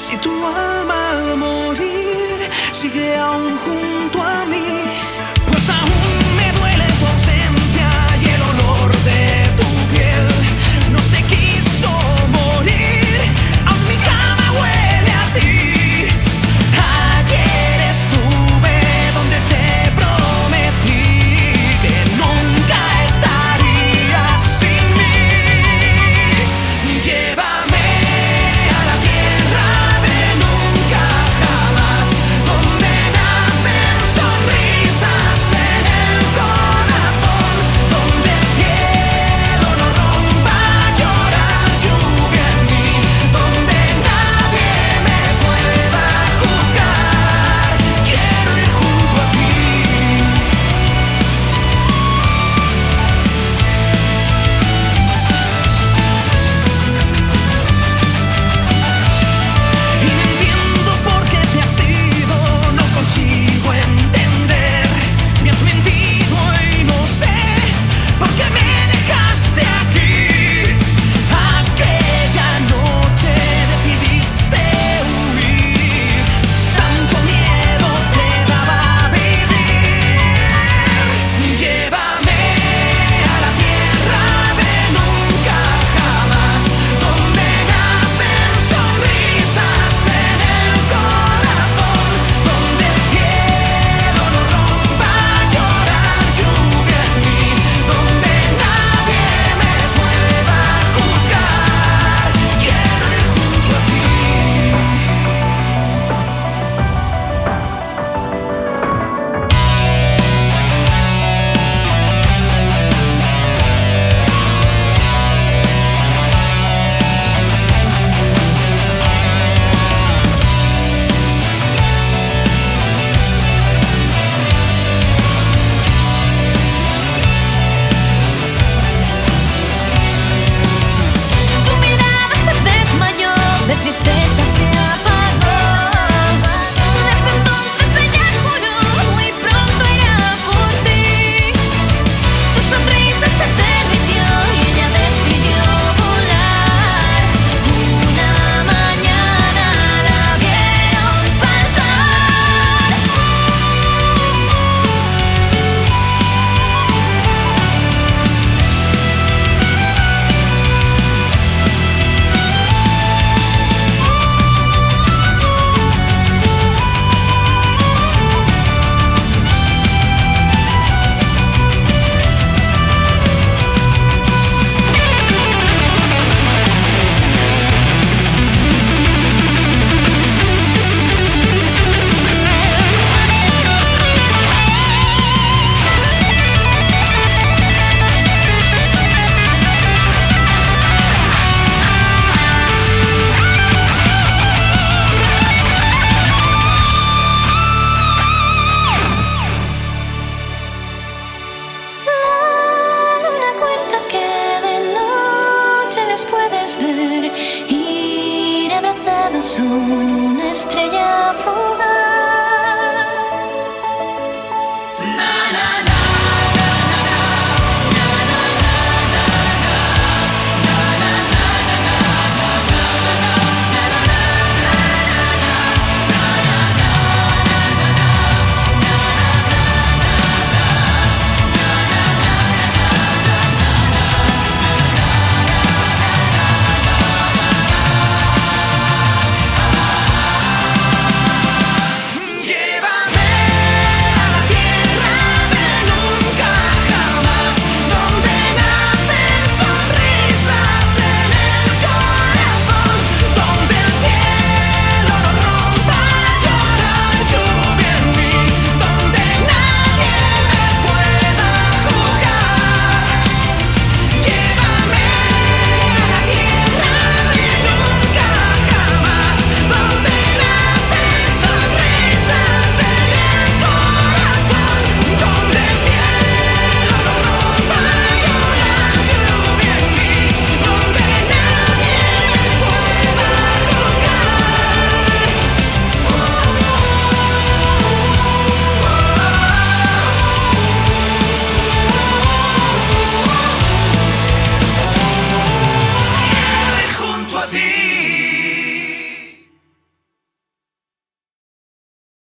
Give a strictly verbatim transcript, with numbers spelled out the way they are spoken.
Si tu alma al morir sigue aún junto a mí, pues aún me duele tu ausencia y el olor de tu piel. No se quiso morir, aún mi cama huele a ti. Ayer estuve donde te prometí que nunca estarías sin mí. Llévame a la tierra de nunca jamás, donde nacen sonrisas en el corazón, donde el cielo no rompa a llorar lluvia en mí, donde nadie me pueda juzgar. Quiero ir junto a ti. Y no entiendo por qué te has ido, no consigo entender. Me has mentido y no sé por qué me dejaste aquí. Aquella noche decidiste huir, tanto miedo te daba vivir. Llévame a la tierra de nunca jamás, donde nacen sonrisas en el corazón, donde el cielo no rompa a llorar lluvia en mí, donde nadie me pueda juzgar. Quiero ir junto a ti. Su mirada se desmayó, de tristeza se apagó. Desde entonces ella juró muy pronto irá por ti. Su sonrisa se derritió y ella decidió volar. Una mañana la vieron saltar. La luna cuenta que de noche les puedes ver ir abrazados en una estrella fugaz.